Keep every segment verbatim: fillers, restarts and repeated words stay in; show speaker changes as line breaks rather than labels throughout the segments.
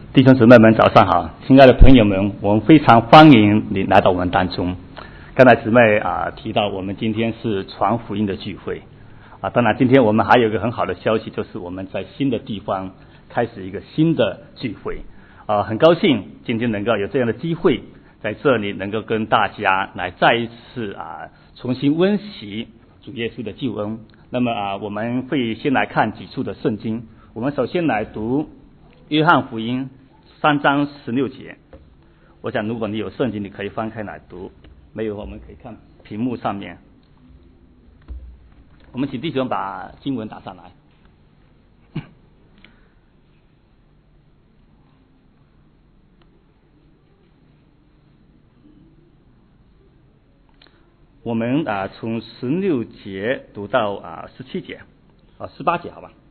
弟兄姊妹们，早上好！亲爱的朋友们，我们非常欢迎你来到我们当中。刚才姊妹啊提到，我们今天是传福音的聚会啊。当然，今天我们还有一个很好的消息，就是我们在新的地方开始一个新的聚会啊。很高兴今天能够有这样的机会，在这里能够跟大家来再一次啊重新温习主耶稣的救恩。那么啊，我们会先来看几处的圣经。我们首先来读约翰福音三章十六节，我想如果你有圣经，你可以翻开来读；没有，我们可以看屏幕上面。我们请弟兄把经文打上来。我们啊从十六节读到啊十七节，啊十八节，好吧？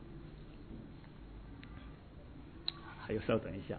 还有稍等一下。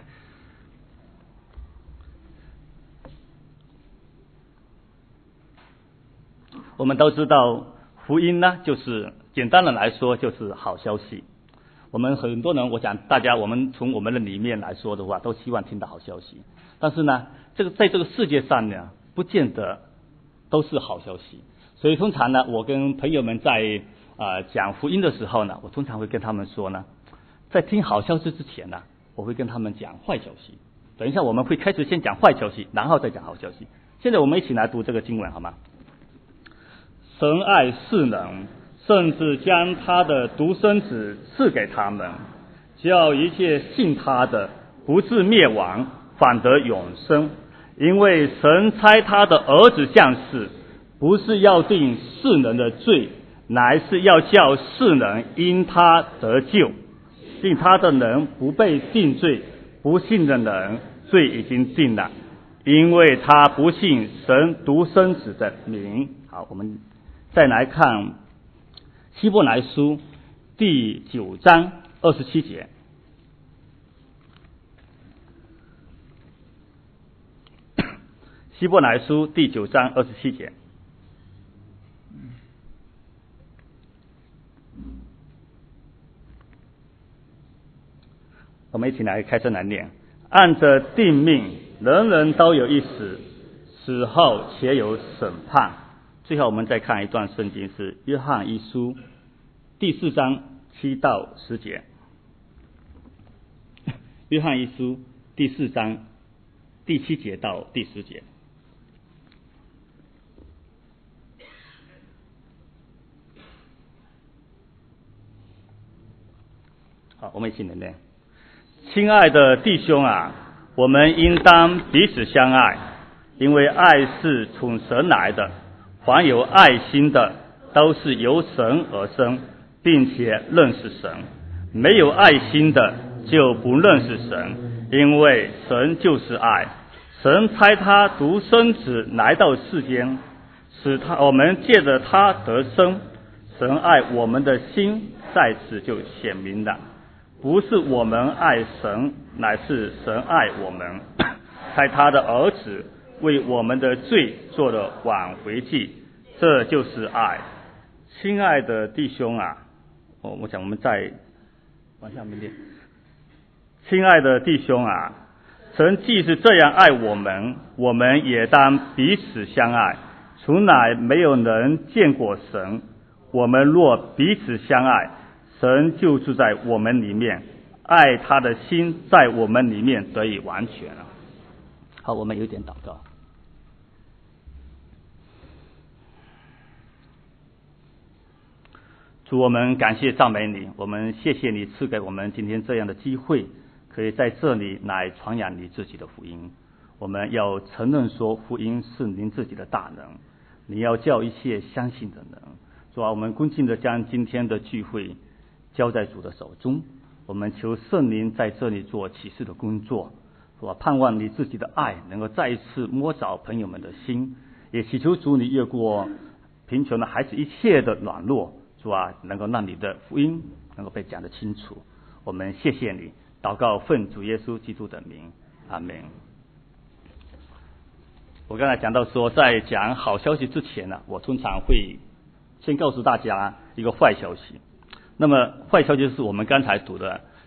我们都知道福音呢，就是简单的来说就是好消息。我们很多人，我想大家我们从我们的里面来说的话，都希望听到好消息。但是呢，这个在这个世界上呢，不见得都是好消息。所以通常呢，我跟朋友们在呃讲福音的时候呢，我通常会跟他们说呢，在听好消息之前呢，我会跟他们讲坏消息。等一下我们会开始先讲坏消息，然后再讲好消息。现在我们一起来读这个经文好吗？神爱世人，甚至将他的独生子赐给他们，叫一切信他的不至灭亡，反得永生。因为神差他的儿子降世，不是要定世人的罪，乃是要叫世人因他得救。信他的人不被定罪，不信的人罪已经定了，因为他不信神独生子的名。好，我们再来看希伯来书第九章二十七节。希伯来书第九章二十七节。我们一起来开声来念：按着定命，人人都有一死，死后且有审判。最后我们再看一段圣经，是约翰一书第四章七到十节。约翰一书第四章第七节到第十节。好，我们一起来念：亲爱的弟兄啊，我们应当彼此相爱，因为爱是从神来的。凡有爱心的，都是由神而生，并且认识神；没有爱心的，就不认识神，因为神就是爱。神差他独生子来到世间，使他我们借着他得生。神爱我们的心在此就显明了，不是我们爱神，乃是神爱我们，差他的儿子为我们的罪做了挽回祭，这就是爱。亲爱的弟兄啊，哦，我想我们再往下面念。亲爱的弟兄啊，神既是这样爱我们，我们也当彼此相爱。从来没有人见过神，我们若彼此相爱，神就住在我们里面，爱他的心在我们里面得以完全了。好，我们有点祷告。主，我们感谢赞美你，我们谢谢你赐给我们今天这样的机会，可以在这里来传扬你自己的福音。我们要承认说，福音是您自己的大能，你要叫一切相信的人。主啊，我们恭敬地将今天的聚会交在主的手中，我们求圣灵在这里做启示的工作。主啊，盼望你自己的爱能够再一次摸着朋友们的心，也祈求主你越过贫穷的孩子一切的软弱，主啊，能够让你的福音能够被讲得清楚。我们谢谢你，祷告奉主耶稣基督的名，阿们。我刚才讲到说，在讲好消息之前呢，我通常会先告诉大家一个坏消息。那么坏消息就是我们刚才读的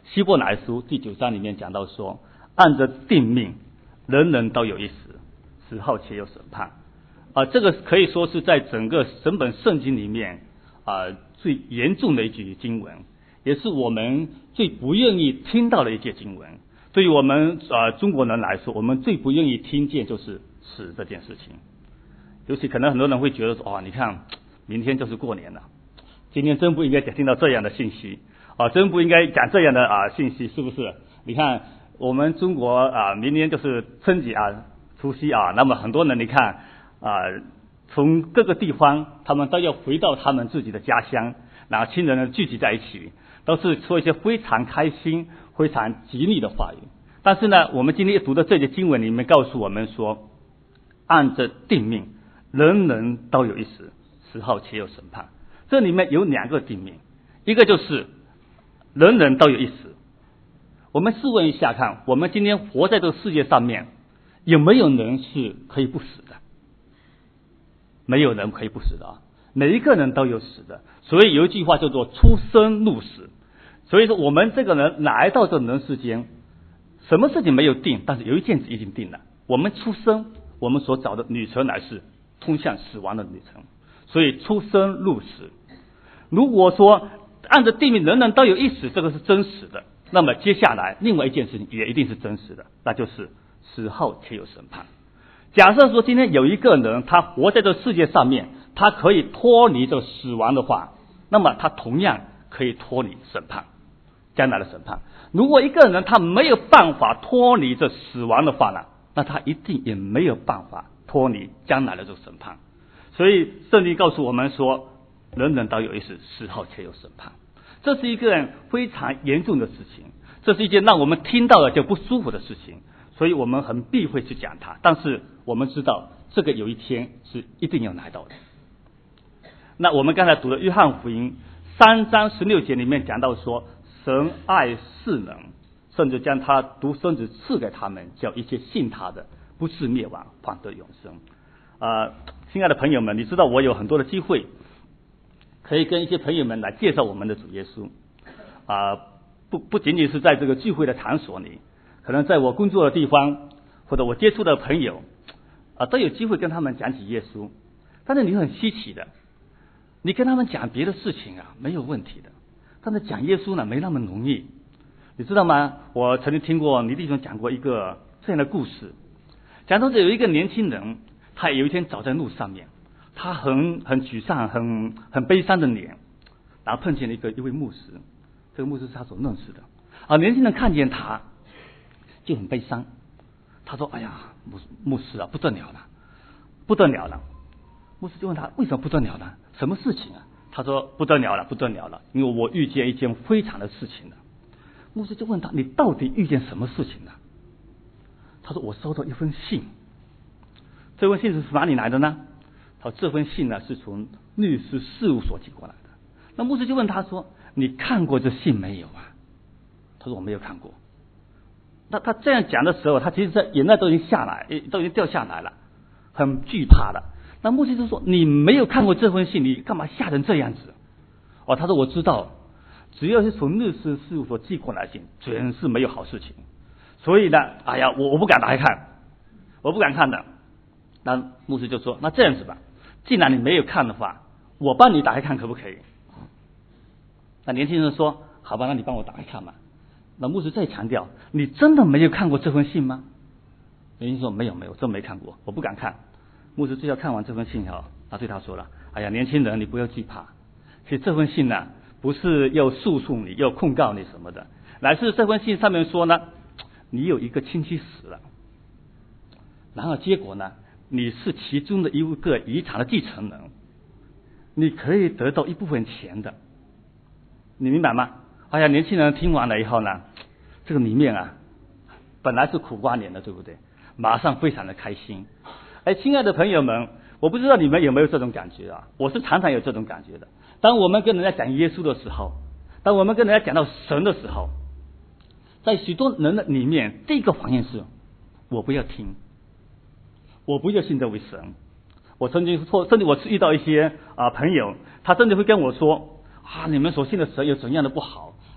希伯来书第九章里面讲到说，按着定命，人人都有一死，死后且有审判。啊，这个可以说是在整个整本圣经里面啊最严重的一句经文，也是我们最不愿意听到的一节经文。对于我们啊中国人来说，我们最不愿意听见就是死这件事情。尤其可能很多人会觉得说，哦，你看，明天就是过年了，今天真不应该听到这样的信息啊，真不应该讲这样的啊信息，是不是？你看我们中国啊，明年就是春节啊，除夕啊，那么很多人你看啊，从各个地方他们都要回到他们自己的家乡，然后亲人呢聚集在一起，都是说一些非常开心、非常吉利的话语。但是呢，我们今天读的这节经文里面告诉我们说，按着定命，人人都有一死，死后且有审判。这里面有两个定命，一个就是人人都有一死。我们试问一下看，我们今天活在这个世界上面，有没有人是可以不死的？没有人可以不死的啊，每一个人都有死的。所以有一句话叫做出生入死。所以说我们这个人来到这人世间，什么事情没有定，但是有一件事已经定了。我们出生，我们所找的旅程乃是通向死亡的旅程。所以出生入死。如果说按照定命人人都有一死，这个是真实的，那么接下来另外一件事情也一定是真实的，那就是死后且有审判。假设说今天有一个人他活在这世界上面，他可以脱离这死亡的话，那么他同样可以脱离审判，将来的审判。如果一个人他没有办法脱离这死亡的话呢，那他一定也没有办法脱离将来的这个审判。所以圣经告诉我们说，人人都有一死，死后且有审判。这是一个非常严重的事情，这是一件让我们听到了就不舒服的事情，所以我们很避讳去讲它。但是我们知道这个有一天是一定要来到的。那我们刚才读的约翰福音三章十六节里面讲到说，神爱世人，甚至将他独生子赐给他们，叫一切信他的不至灭亡，反得永生。呃，亲爱的朋友们，你知道我有很多的机会可以跟一些朋友们来介绍我们的主耶稣啊、呃，不不仅仅是在这个聚会的场所里，可能在我工作的地方或者我接触的朋友啊、呃，都有机会跟他们讲起耶稣。但是你很稀奇的，你跟他们讲别的事情啊没有问题的，但是讲耶稣呢没那么容易。你知道吗？我曾经听过倪弟兄讲过一个这样的故事，讲到这有一个年轻人，他有一天走在路上面，他很很沮丧、很很悲伤的脸，然后碰见了一个一位牧师，这个牧师是他所认识的啊。年轻人看见他就很悲伤，他说：“哎呀，牧牧师啊，不得了了，不得了了。”牧师就问他为什么不得了呢？什么事情啊？他说：“不得了了，不得了了，因为我遇见一件非常的事情了。”牧师就问他：“你到底遇见什么事情呢？”他说：“我收到一封信。”这封信是从哪里来的呢？他说：“这封信呢是从律师事务所寄过来的。”那牧师就问他说：“你看过这信没有啊？”他说：“我没有看过。”那他这样讲的时候，他其实在眼泪都已经下来，都已经掉下来了，很惧怕的。那牧师就说：“你没有看过这封信，你干嘛吓成这样子？”哦，他说：“我知道，只要是从律师事务所寄过来的信，准是没有好事情。所以呢，哎呀，我我不敢打开看，我不敢看的。”那牧师就说：“那这样子吧，既然你没有看的话，我帮你打开看可不可以？”那年轻人说：“好吧，那你帮我打开看嘛。”那牧师再强调：“你真的没有看过这封信吗？”年轻人说：“没有没有，真没看过，我不敢看。”牧师最后看完这封信后，他对他说了：“哎呀，年轻人，你不要惧怕。其实这封信呢，不是要诉讼你，要控告你什么的，乃是这封信上面说呢，你有一个亲戚死了，然后结果呢，你是其中的一个遗产的继承人，你可以得到一部分钱的，你明白吗？”哎呀，年轻人听完了以后呢，这个里面啊，本来是苦瓜脸的，对不对？马上非常的开心。哎，亲爱的朋友们，我不知道你们有没有这种感觉啊？我是常常有这种感觉的。当我们跟人家讲耶稣的时候，当我们跟人家讲到神的时候，在许多人的里面，第一个反应是：我不要听，我不要信这位神。我曾经说，甚至我是遇到一些啊、呃、朋友，他甚至会跟我说：“啊，你们所信的神有怎样的不好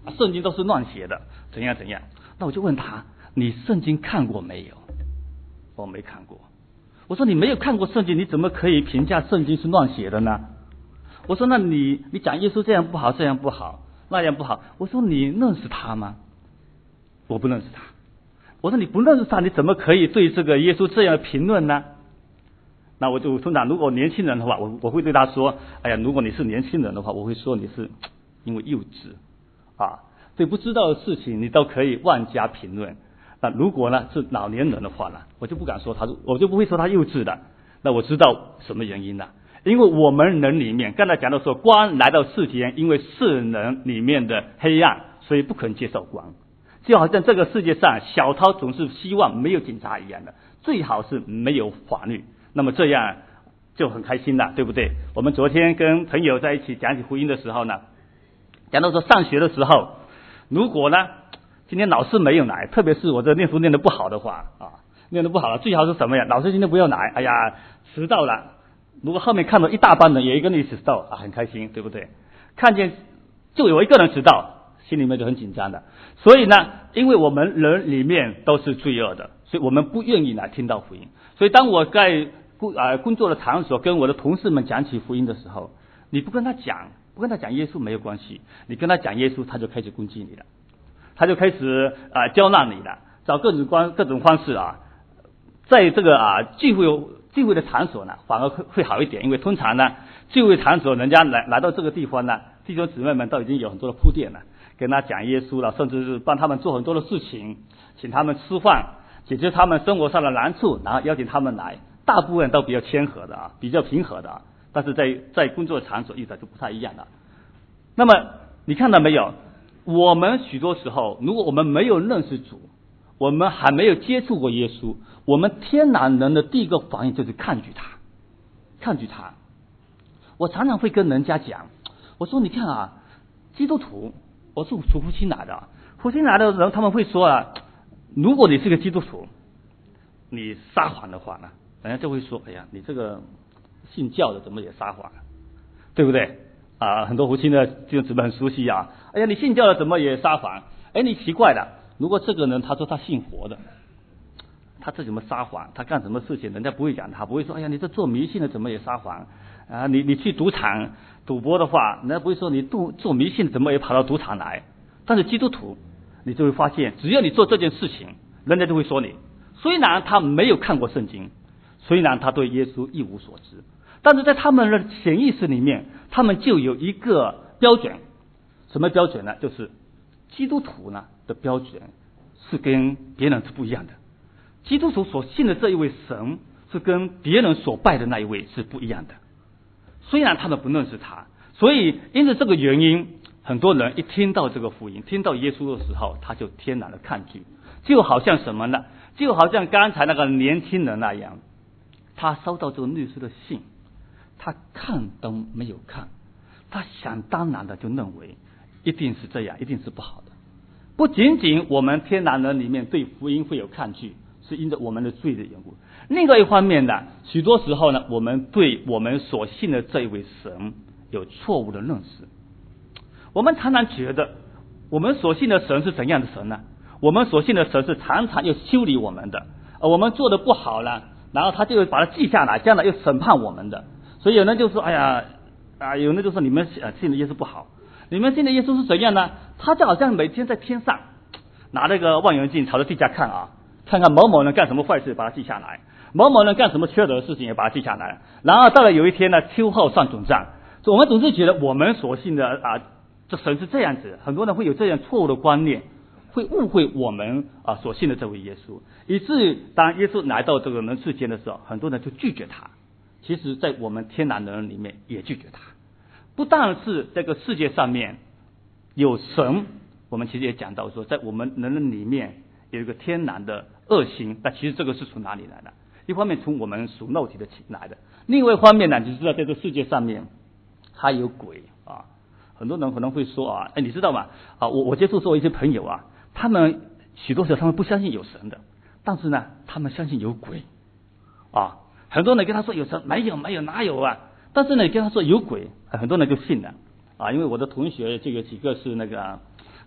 圣经都是乱写的，怎样怎样。那我就问他，你圣经看过没有？我没看过。我说你没有看过圣经，你怎么可以评价圣经是乱写的呢？我说那你你讲耶稣这样不好，这样不好，那样不好。我说你认识他吗？我不认识他。我说你不认识他，你怎么可以对这个耶稣这样的评论呢？那我就通常如果年轻人的话，我我会对他说，哎呀，如果你是年轻人的话，我会说你是因为幼稚啊，对不知道的事情你都可以万家评论。那如果呢是老年人的话呢，我就不敢说他，我就不会说他幼稚的。那我知道什么原因呢？因为我们人里面，刚才讲到说，光来到世间，因为世人里面的黑暗，所以不肯接受光。就好像这个世界上，小涛总是希望没有警察一样的，最好是没有法律。那么这样就很开心了，对不对？我们昨天跟朋友在一起讲起福音的时候呢，讲到说上学的时候，如果呢今天老师没有来，特别是我这念书念得不好的话啊，念得不好了，最好是什么呀？老师今天不要来，哎呀，迟到了。如果后面看到一大班人也跟你迟到啊，很开心，对不对？看见就有一个人迟到，心里面就很紧张的。所以呢，因为我们人里面都是罪恶的，所以我们不愿意来听到福音。所以当我在工啊工作的场所跟我的同事们讲起福音的时候，你不跟他讲，不跟他讲耶稣没有关系，你跟他讲耶稣，他就开始攻击你了。他就开始啊刁难你了，找各种方各种方式啊，在这个啊聚会聚会的场所呢，反而会会好一点，因为通常呢聚会场所人家来来到这个地方呢，弟兄姊妹们都已经有很多的铺垫了，跟他讲耶稣了，甚至是帮他们做很多的事情，请他们吃饭，解决他们生活上的难处，然后邀请他们来，大部分都比较谦和的啊，比较平和的啊，但是在在工作场所遇到就不太一样了。那么你看到没有？我们许多时候，如果我们没有认识主，我们还没有接触过耶稣，我们天然人的第一个反应就是抗拒他，抗拒他。我常常会跟人家讲，我说你看啊，基督徒，我是从福清来的，福清来的人他们会说啊，如果你是个基督徒，你撒谎的话呢，人家就会说，哎呀，你这个信教的怎么也撒谎，对不对？啊，很多福清的弟兄姊妹很熟悉啊。哎呀，你信教的怎么也撒谎？哎，你奇怪了，如果这个人他说他信佛的，他这怎么撒谎？他干什么事情？人家不会讲他，不会说，哎呀，你这做迷信的怎么也撒谎啊？你你去赌场赌博的话，人家不会说你做做迷信怎么也跑到赌场来。但是基督徒，你就会发现，只要你做这件事情，人家就会说你。虽然他没有看过圣经，虽然他对耶稣一无所知。但是在他们的潜意识里面，他们就有一个标准，什么标准呢？就是基督徒呢的标准是跟别人是不一样的。基督徒所信的这一位神是跟别人所拜的那一位是不一样的。虽然他们不认识他，所以因此这个原因，很多人一听到这个福音，听到耶稣的时候，他就天然的抗拒，就好像什么呢？就好像刚才那个年轻人那样，他收到这个律师的信。他看都没有看，他想当然的就认为一定是这样，一定是不好的。不仅仅我们天然人里面对福音会有抗拒，是因着我们的罪的缘故。另外一方面呢，许多时候呢，我们对我们所信的这一位神有错误的认识。我们常常觉得我们所信的神是怎样的神呢？我们所信的神是常常要修理我们的，而我们做的不好了，然后他就会把它记下来，将来又审判我们的。所以有人就说，哎呀啊，有人就说你们信的耶稣不好，你们信的耶稣是怎样呢？他就好像每天在天上拿那个望远镜朝着地下看啊，看看某某人干什么坏事，把它记下来；某某人干什么缺德的事情，也把它记下来。然后到了有一天呢，秋后算总账。我们总是觉得我们所信的啊，这神是这样子，很多人会有这样错误的观念，会误会我们啊所信的这位耶稣，以至于当耶稣来到这个人世间的时候，很多人就拒绝他。其实在我们天然的人里面也拒绝他。不但是这个世界上面有神，我们其实也讲到说，在我们人里面有一个天然的恶行，那其实这个是从哪里来的？一方面从我们属肉体的来的，另外一方面呢，你知道在这个世界上面还有鬼啊。很多人可能会说啊，哎，你知道吗？啊，我我接触过一些朋友啊，他们许多时候他们不相信有神的，但是呢，他们相信有鬼啊。很多人跟他说有神，没有没有哪有啊？但是呢，跟他说有鬼，很多人就信了啊。因为我的同学这个几个是那个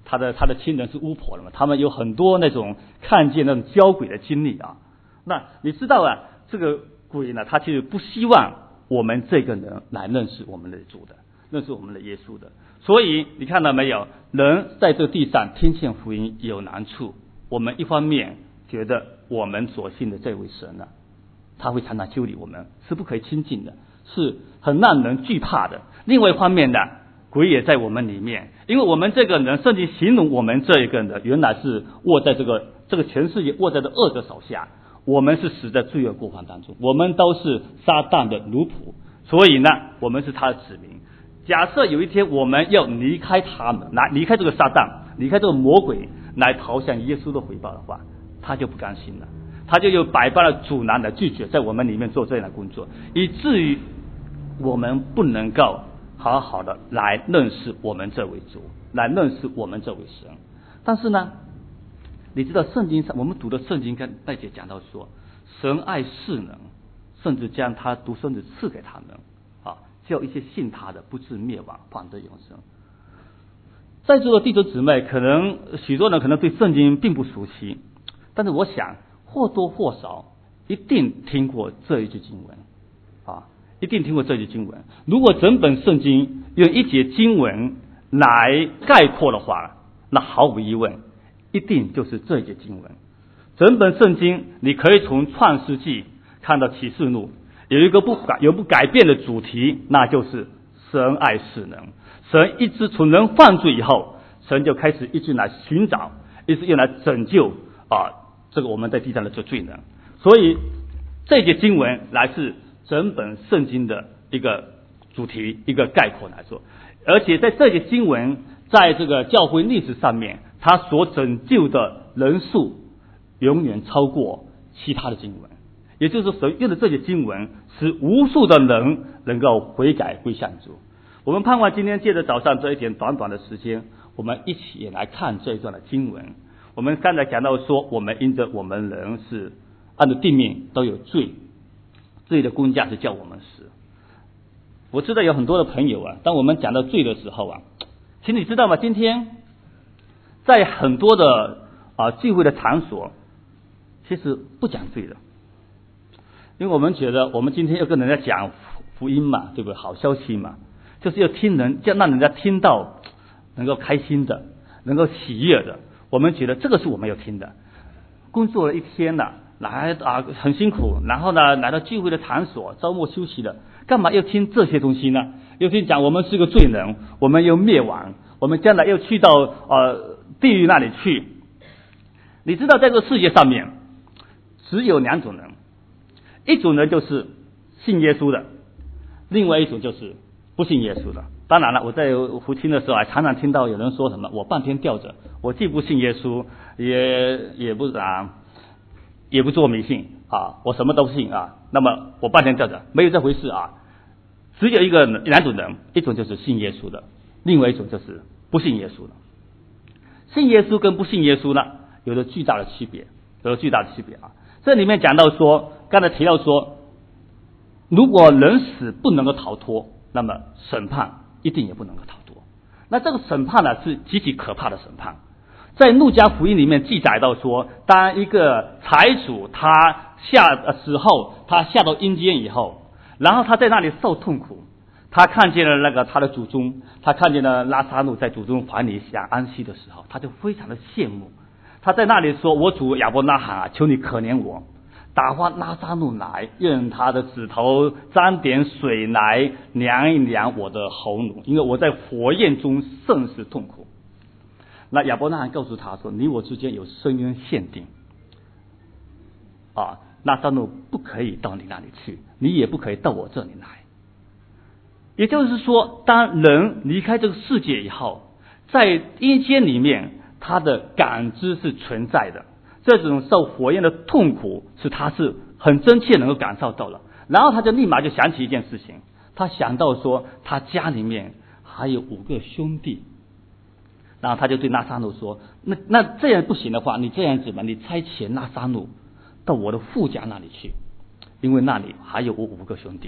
他的他的亲人是巫婆了嘛，他们有很多那种看见那种交鬼的经历啊。那你知道啊，这个鬼呢，他其实不希望我们这个人来认识我们的主的，认识我们的耶稣的。所以你看到没有，人在这个地上听见福音有难处，我们一方面觉得我们所信的这位神呢、啊，他会常常修理我们，是不可以亲近的，是很让人惧怕的。另外一方面呢，鬼也在我们里面，因为我们这个人，甚至形容我们这一个人的，原来是握在这个这个全世界握在这恶者手下，我们是死在罪恶过犯当中，我们都是撒旦的奴仆，所以呢，我们是他的子民。假设有一天我们要离开他们，来离开这个撒旦，离开这个魔鬼，来逃向耶稣的回报的话，他就不甘心了，他就有百般的阻拦的拒绝在我们里面做这样的工作，以至于我们不能够好好的来认识我们这位主，来认识我们这位神。但是呢，你知道圣经上我们读的圣经跟那节讲到说，神爱世人，甚至将他独生子赐给他们啊，叫一些信他的不至灭亡，反得永生。在座的弟兄姊妹，可能许多人可能对圣经并不熟悉，但是我想或多或少一定听过这一句经文啊，一定听过这一句经文。如果整本圣经用一节经文来概括的话，那毫无疑问一定就是这一节经文。整本圣经你可以从创世纪看到启示录，有一个不改有不改变的主题，那就是神爱世人。神一直从人犯罪以后，神就开始一直来寻找，一直用来拯救啊这个我们在地上的这罪人。所以这节经文来自整本圣经的一个主题，一个概括来说。而且在这节经文在这个教会历史上面，它所拯救的人数永远超过其他的经文，也就是说神用的这些经文使无数的人能够悔改归向主。我们盼望今天借着早上这一点短短的时间，我们一起来看这一段的经文。我们刚才讲到说，我们因着我们人是按照定命都有罪，罪的工价是叫我们死。我知道有很多的朋友啊，当我们讲到罪的时候啊，其实你知道吗？今天在很多的啊聚会的场所，其实不讲罪的，因为我们觉得我们今天要跟人家讲福音嘛，对不对？好消息嘛，就是要听人，要让人家听到能够开心的，能够喜悦的。我们觉得这个是我们要听的。工作了一天了，来啊很辛苦，然后呢来到聚会的场所，周末休息了，干嘛要听这些东西呢？要听讲我们是个罪人，我们要灭亡，我们将来要去到呃地狱那里去。你知道在这个世界上面只有两种人，一种人就是信耶稣的，另外一种就是不信耶稣的。当然了，我在福清的时候还常常听到有人说什么，我半天吊着，我既不信耶稣，也也不啊，也不做迷信啊，我什么都信啊，那么我半天吊着，没有这回事啊。只有一个两种人，一种就是信耶稣的，另外一种就是不信耶稣的。信耶稣跟不信耶稣呢，有着巨大的区别，有着巨大的区别啊。这里面讲到说，刚才提到说，如果人死不能够逃脱，那么审判一定也不能够逃脱。那这个审判呢，是极其可怕的审判。在路加福音里面记载到说，当一个财主他下死后，他下到阴间以后，然后他在那里受痛苦，他看见了那个他的祖宗，他看见了拉撒路在祖宗怀里想安息的时候，他就非常的羡慕。他在那里说，我主亚伯拉罕啊，求你可怜我，打发拉撒路来，用他的指头沾点水来量一量我的喉咙，因为我在火焰中甚是痛苦。那亚伯拉罕告诉他说，你我之间有深渊限定啊，拉撒路不可以到你那里去，你也不可以到我这里来。也就是说，当人离开这个世界以后，在阴间里面他的感知是存在的，这种受火焰的痛苦是他是很真切能够感受到了。然后他就立马就想起一件事情，他想到说他家里面还有五个兄弟，然后他就对拉撒路说，那那这样不行的话，你这样子吧，你差遣拉撒路到我的父家那里去，因为那里还有我五个兄弟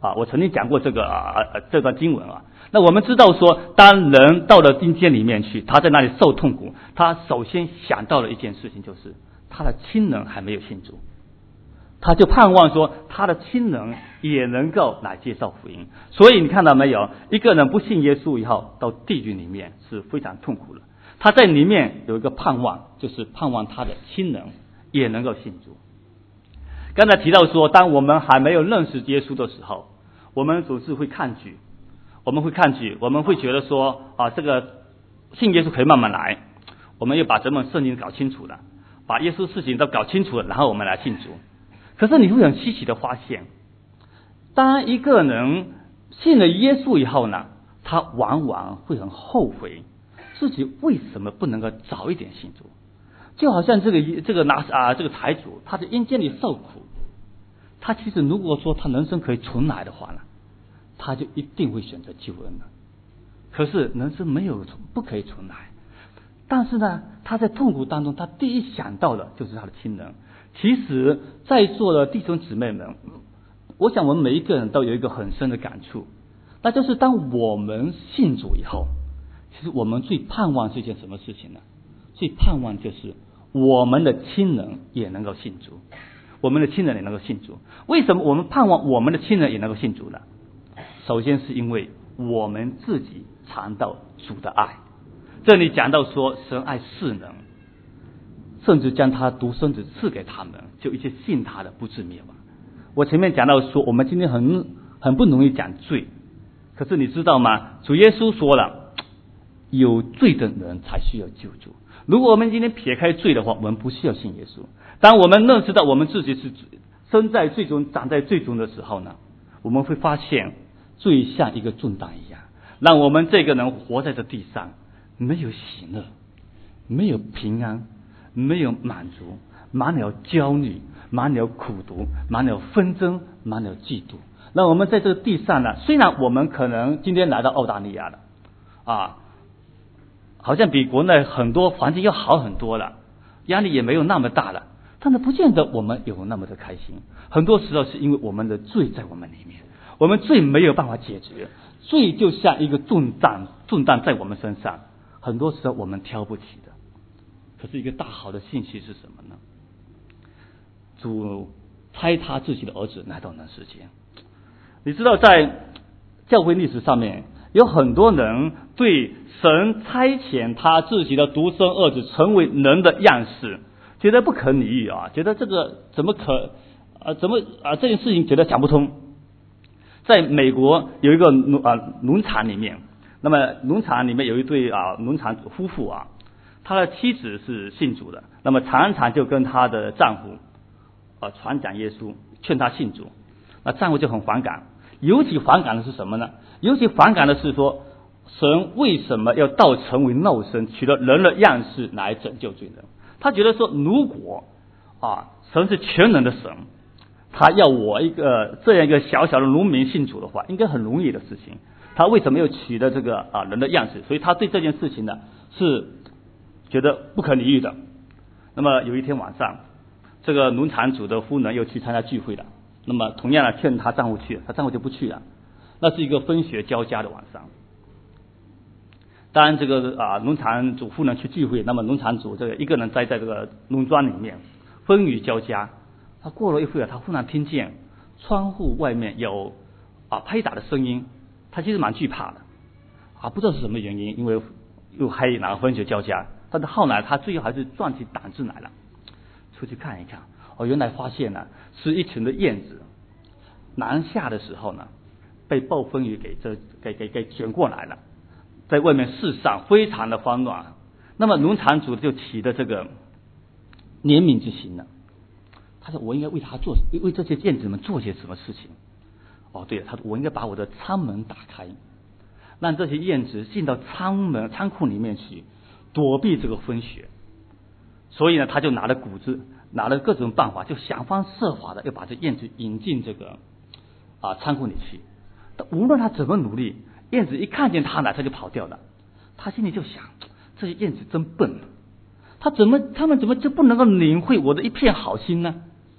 啊，我曾经讲过这个啊这段经文啊。那我们知道说，当人到了阴间里面去，他在那里受痛苦，他首先想到了一件事情，就是他的亲人还没有信主，他就盼望说他的亲人也能够来接受福音。所以你看到没有，一个人不信耶稣以后，到地狱里面是非常痛苦的。他在里面有一个盼望，就是盼望他的亲人也能够信主。刚才提到说，当我们还没有认识耶稣的时候，我们总是会抗拒，我们会抗拒，我们会觉得说啊，这个信耶稣可以慢慢来，我们要把这本圣经搞清楚了，把耶稣事情都搞清楚了，然后我们来信主。可是你会很稀奇的发现，当一个人信了耶稣以后呢，他往往会很后悔自己为什么不能够早一点信主。就好像这个这个拿啊这个财主，他在阴间里受苦，他其实如果说他人生可以重来的话呢，他就一定会选择救恩的。可是人生没有不可以重来，但是呢，他在痛苦当中，他第一想到的就是他的亲人。其实在座的弟兄姊妹们，我想我们每一个人都有一个很深的感触，那就是当我们信主以后，其实我们最盼望是一件什么事情呢？最盼望就是我们的亲人也能够信主，我们的亲人也能够信主。为什么我们盼望我们的亲人也能够信主呢？首先是因为我们自己尝到主的爱。这里讲到说，神爱世人，甚至将他独生子赐给他们，就一切信他的不至灭亡。我前面讲到说，我们今天很很不容易讲罪，可是你知道吗？主耶稣说了，有罪的人才需要救助。如果我们今天撇开罪的话，我们不需要信耶稣。当我们认识到我们自己是生在罪中长在罪中的时候呢，我们会发现罪像一个重担一样，让我们这个人活在这地上没有喜乐，没有平安，没有满足，满了焦虑，满了苦毒，满了纷争，满了嫉妒。那我们在这个地上呢，虽然我们可能今天来到澳大利亚了啊，好像比国内很多环境要好很多了，压力也没有那么大了，但是不见得我们有那么的开心。很多时候是因为我们的罪在我们里面，我们罪没有办法解决，罪就像一个重担，重担在我们身上，很多时候我们挑不起的。可是一个大好的信息是什么呢？主差他自己的儿子来到人世间。你知道在教会历史上面，有很多人对神差遣他自己的独生儿子成为人的样式觉得不可理喻啊，觉得这个怎么可啊怎么啊这件事情觉得想不通。在美国有一个农啊农场里面，那么农场里面有一对啊农场主夫妇啊，他的妻子是信主的，那么常常就跟他的丈夫啊传讲耶稣，劝他信主。那丈夫就很反感，尤其反感的是什么呢？尤其反感的是说，神为什么要道成为肉身，取了人的样式来拯救罪人？他觉得说，如果啊神是全能的神，他要我一个这样一个小小的农民信主的话，应该很容易的事情。他为什么要取了这个啊人的样式？所以他对这件事情呢是觉得不可理喻的。那么有一天晚上，这个农场主的夫人又去参加聚会了。那么同样的劝她丈夫去，她丈夫就不去了。那是一个风雪交加的晚上。当然这个啊农场主夫人去聚会，那么农场主这个一个人待在这个农庄里面，风雨交加。他过了一会儿，他忽然听见窗户外面有啊拍打的声音，他其实蛮惧怕的啊，不知道是什么原因，因为又黑，然后风雪交加。但是后来他最后还是壮起胆子来了，出去看一看。哦，原来发现呢是一群的燕子，南下的时候呢被暴风雨给这给给给卷过来了，在外面世上非常的慌乱。那么农场主就起的这个怜悯之心了，他说我应该为他做为这些燕子们做些什么事情。哦对了，他说我应该把我的舱门打开，让这些燕子进到仓门仓库里面去躲避这个风雪。所以呢他就拿了谷子，拿了各种办法，就想方设法的要把这燕子引进这个啊仓库里去。但无论他怎么努力，燕子一看见他来，他就跑掉了。他心里就想，这些燕子真笨，他怎么他们怎么就不能够领会我的一片好心呢？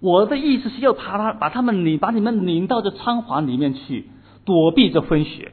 我的意思是要把他把他们领把你们领到这仓房里面去，躲避这风雪。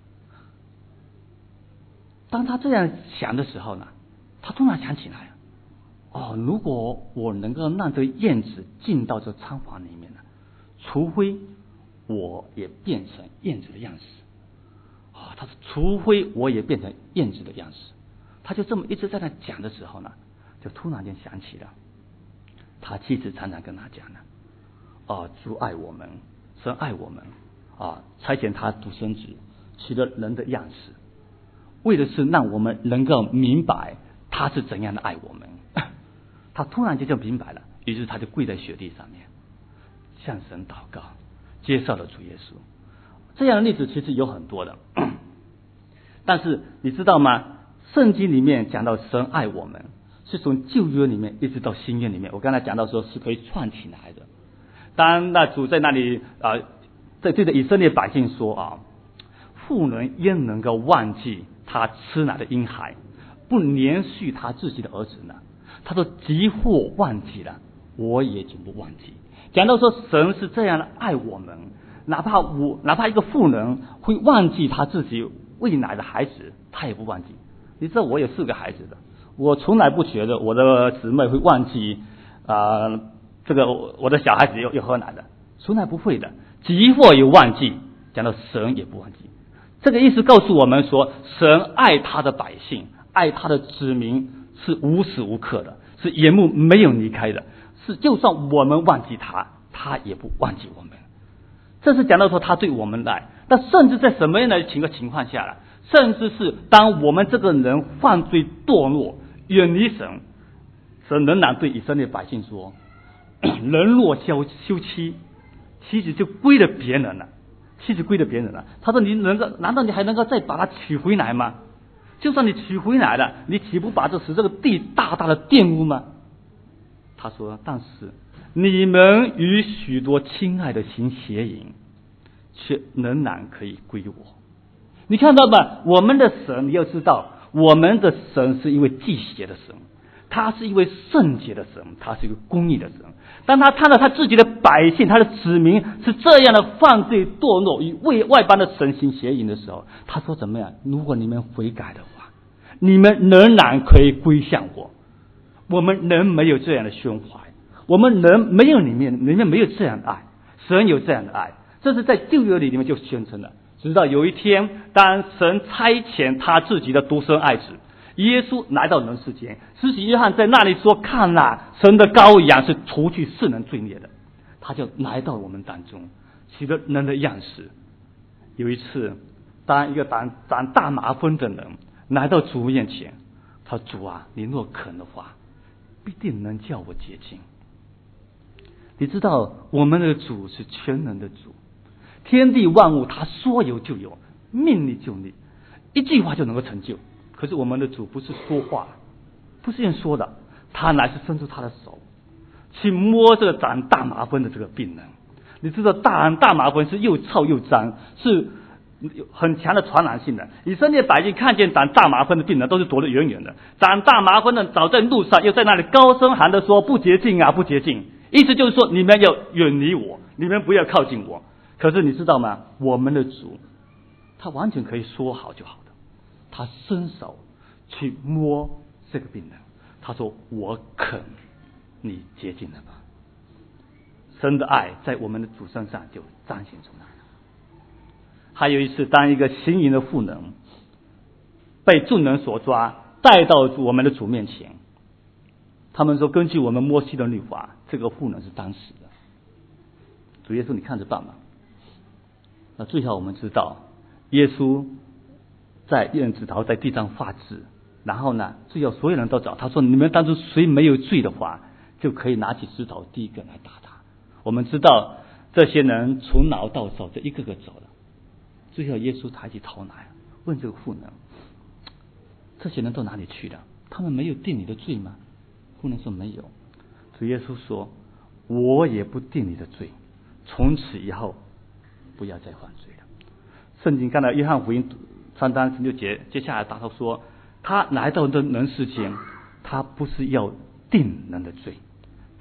当他这样想的时候呢，他突然想起来，哦，如果我能够让这燕子进到这仓房里面呢，除非我也变成燕子的样式。啊、哦，他说除非我也变成燕子的样式。他就这么一直在那讲的时候呢，就突然间想起了他妻子常常跟他讲呢，啊，主爱我们，神爱我们，啊，差遣他独生子取了人的样式，为的是让我们能够明白他是怎样的爱我们。他突然间就明白了，于是他就跪在雪地上面，向神祷告，接受了主耶稣。这样的例子其实有很多的，但是你知道吗？圣经里面讲到神爱我们，是从旧约里面一直到新约里面，我刚才讲到说是可以串起来的。当那主在那里啊，在对着以色列百姓说啊，妇人焉能够忘记他吃奶的婴孩，不连续他自己的儿子呢？他说即或忘记了，我也绝不忘记。讲到说神是这样的爱我们，哪怕我哪怕一个妇人会忘记他自己喂奶的孩子，他也不忘记。你知道我有四个孩子的，我从来不觉得我的姊妹会忘记啊、呃，这个我的小孩子要要喝奶的，从来不会的。即或有忘记，讲到神也不忘记。这个意思告诉我们说，神爱他的百姓，爱他的子民是无时无刻的，是眼目没有离开的，是就算我们忘记他，他也不忘记我们。这是讲到说他对我们的爱。但甚至在什么样的情个情况下了？甚至是当我们这个人犯罪堕落，远离神，神仍然对以色列百姓说：“人若休休妻，妻子就归了别人了，妻子归了别人了。”他说：“你能够，难道你还能够再把他娶回来吗？就算你娶回来了，你岂不把这使这个地大大的玷污吗？”他说：“但是你们与许多亲爱的行邪淫，却仍然可以归我。”你看到吧？我们的神，你要知道，我们的神是一位忌邪的神，他是一位圣洁的神，他是一个公义的神。当他看到他自己的百姓，他的子民是这样的犯罪堕落，与为外邦的神行邪淫的时候，他说怎么样？如果你们悔改的话，你们仍然可以归向我。我们人没有这样的胸怀，我们人没有里面里面没有这样的爱，神有这样的爱，这是在旧约里面就宣称了。直到有一天，当神差遣他自己的独生爱子耶稣来到人世间，施洗约翰在那里说：“看哪，神的羔羊是除去世人罪孽的。”他就来到我们当中，取了人的样式。有一次，当一个长长大麻风的人来到主面前，他说：“主啊，你若肯的话，必定能叫我洁净。”你知道，我们的主是全能的主。天地万物他说有就有，命立就立，一句话就能够成就。可是我们的主不是说话，不是用说的，他乃是伸出他的手去摸这个长大麻风的这个病人。你知道大大麻风是又臭又脏，是有很强的传染性的。以色列百姓看见长大麻风的病人都是躲得远远的，长大麻风的早在路上又在那里高声喊着说：“不洁净啊，不洁净！”意思就是说你们要远离我，你们不要靠近我。可是你知道吗？我们的主他完全可以说好就好的，他伸手去摸这个病人，他说：“我肯，你洁净了吧。”神的爱在我们的主身上就彰显出来了。还有一次，当一个行淫的妇人被众人所抓，带到我们的主面前，他们说根据我们摩西的律法，这个妇人是当死的。主耶稣，你看着办吧。那最后我们知道，耶稣在用指头在地上发字，然后呢，最后所有人都找他说：“你们当中谁没有罪的话，就可以拿起石头第一个来打他。”我们知道这些人从老到少就一个个走了。最后耶稣抬起头来问这个妇人：“这些人到哪里去了？他们没有定你的罪吗？”妇人说：“没有。”主耶稣说：“我也不定你的罪，从此以后不要再犯罪了。”圣经看到约翰福音三章十六节，接下来答他说：“他来到这人世间，他不是要定人的罪，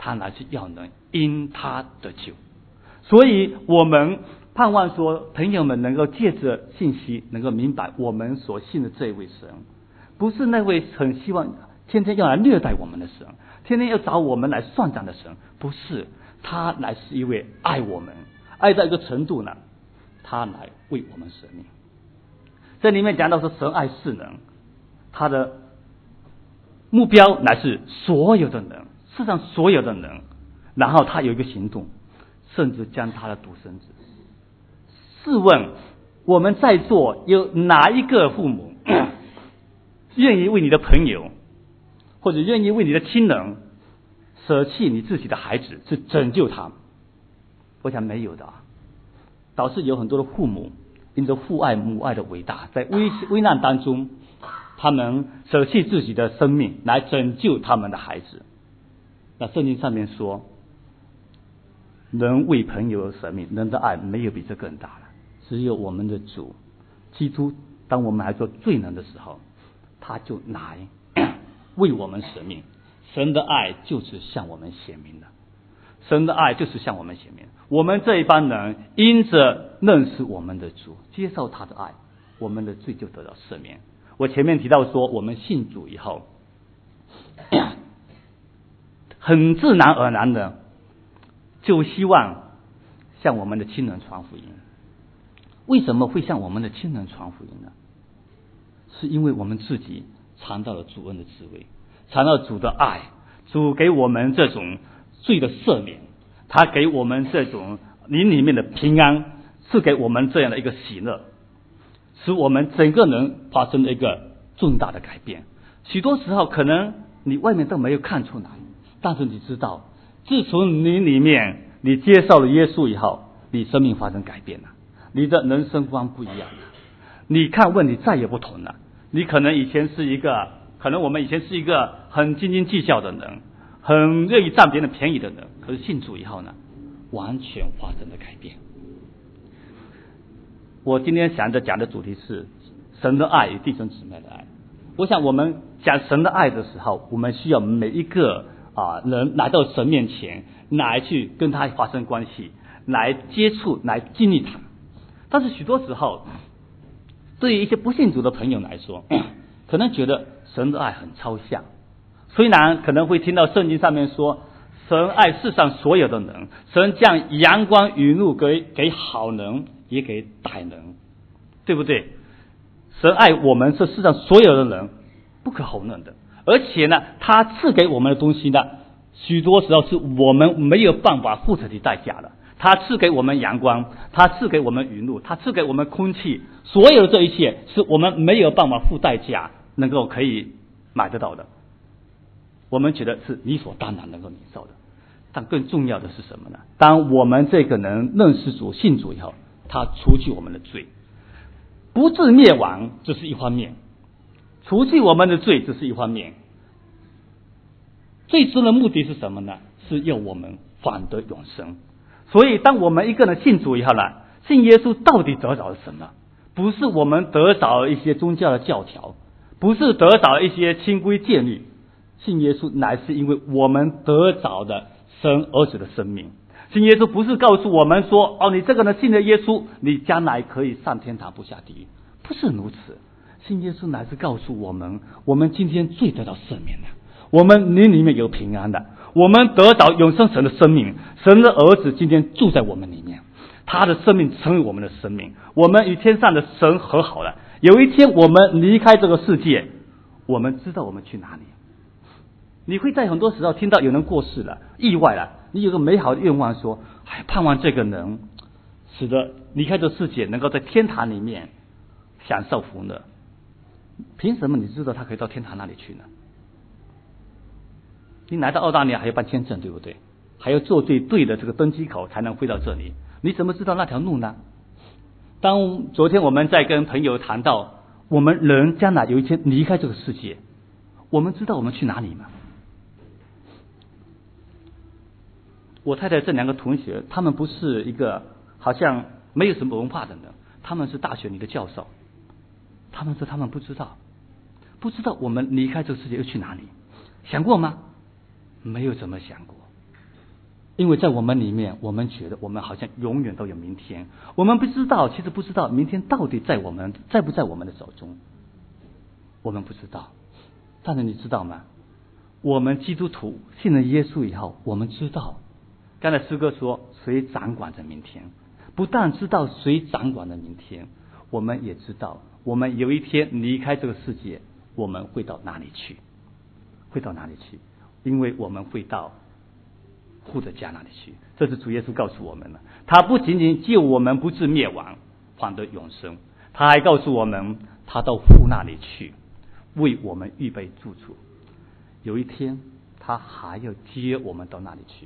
他乃是要人因他得救。所以我们盼望说，朋友们能够借着信息能够明白，我们所信的这位神不是那位很希望天天要来虐待我们的神，天天要找我们来算账的神，不是，他乃是一位爱我们，爱到一个程度呢，他来为我们舍命。这里面讲到说，神爱世人，他的目标乃是所有的人，世上所有的人，然后他有一个行动，甚至将他的独生子。试问我们在座有哪一个父母愿意为你的朋友，或者愿意为你的亲人舍弃你自己的孩子，去拯救他？我想没有的。导致有很多的父母因着父爱母爱的伟大，在危危难当中，他们舍弃自己的生命来拯救他们的孩子。那圣经上面说，人为朋友而舍命，人的爱没有比这更大了。只有我们的主基督，当我们还做罪人的时候，他就来为我们舍命。神的爱就是向我们显明的，神的爱就是向我们显明。我们这一帮人因着认识我们的主，接受他的爱，我们的罪就得到赦免。我前面提到说，我们信主以后很自然而然的就希望向我们的亲人传福音。为什么会向我们的亲人传福音呢？是因为我们自己尝到了主恩的滋味，尝到主的爱，主给我们这种罪的赦免，他给我们这种灵里面的平安，赐给我们这样的一个喜乐，使我们整个人发生了一个重大的改变。许多时候可能你外面都没有看出来，但是你知道，自从你里面你接受了耶稣以后，你生命发生改变了，你的人生观不一样了，你看问题再也不同了。你可能以前是一个，可能我们以前是一个很斤斤计较的人，很愿意占别人便宜的人，可是信主以后呢，完全发生了改变。我今天想着讲的主题是神的爱与弟兄姊妹的爱。我想我们讲神的爱的时候，我们需要每一个啊人来到神面前，来去跟他发生关系，来接触，来经历他。但是许多时候，对于一些不信主的朋友来说，可能觉得神的爱很抽象。虽然可能会听到圣经上面说，神爱世上所有的人，神将阳光雨露给给好人也给歹人，对不对？神爱我们是世上所有的人，不可否认的。而且呢，他赐给我们的东西呢，许多时候是我们没有办法付出的代价的。他赐给我们阳光，他赐给我们雨露，他赐给我们空气，所有的这一切是我们没有办法付代价能够可以买得到的。我们觉得是理所当然能够领受的。但更重要的是什么呢？当我们这个人认识主信主以后，他除去我们的罪，不致灭亡，这是一方面；除去我们的罪，这是一方面。最终的目的是什么呢？是要我们反得永生。所以当我们一个人信主以后呢，信耶稣到底得着了什么？不是我们得着了一些宗教的教条，不是得着了一些清规戒律，信耶稣乃是因为我们得着的神儿子的生命。信耶稣不是告诉我们说，哦，你这个人信了耶稣，你将来可以上天堂不下地狱，不是如此。信耶稣乃是告诉我们，我们今天罪得到赦免了，我们灵里面有平安的，我们得到永生神的生命，神的儿子今天住在我们里面，他的生命成为我们的生命，我们与天上的神和好了。有一天我们离开这个世界，我们知道我们去哪里。你会在很多时候听到有人过世了，意外了，你有个美好的愿望说，哎，盼望这个人使得离开这个世界能够在天堂里面享受福乐。凭什么你知道他可以到天堂那里去呢？你来到澳大利亚还要办签证，对不对？还要做对对的这个登机口才能飞到这里，你怎么知道那条路呢？当昨天我们在跟朋友谈到我们人将来有一天离开这个世界，我们知道我们去哪里吗？我太太这两个同学，他们不是一个好像没有什么文化的人，他们是大学里的教授。他们说他们不知道，不知道我们离开这个世界又去哪里，想过吗？没有怎么想过。 因为在我们里面，我们觉得我们好像永远都有明天，我们不知道，其实不知道明天到底在我们在不在我们的手中，我们不知道。但是你知道吗？我们基督徒信了耶稣以后，我们知道，刚才诗歌说谁掌管着明天，不但知道谁掌管着明天，我们也知道我们有一天离开这个世界，我们会到哪里去，会到哪里去，因为我们会到父的家那里去。这是主耶稣告诉我们的，他不仅仅救我们不至灭亡，反得永生，他还告诉我们他到父那里去，为我们预备住处，有一天他还要接我们到那里去。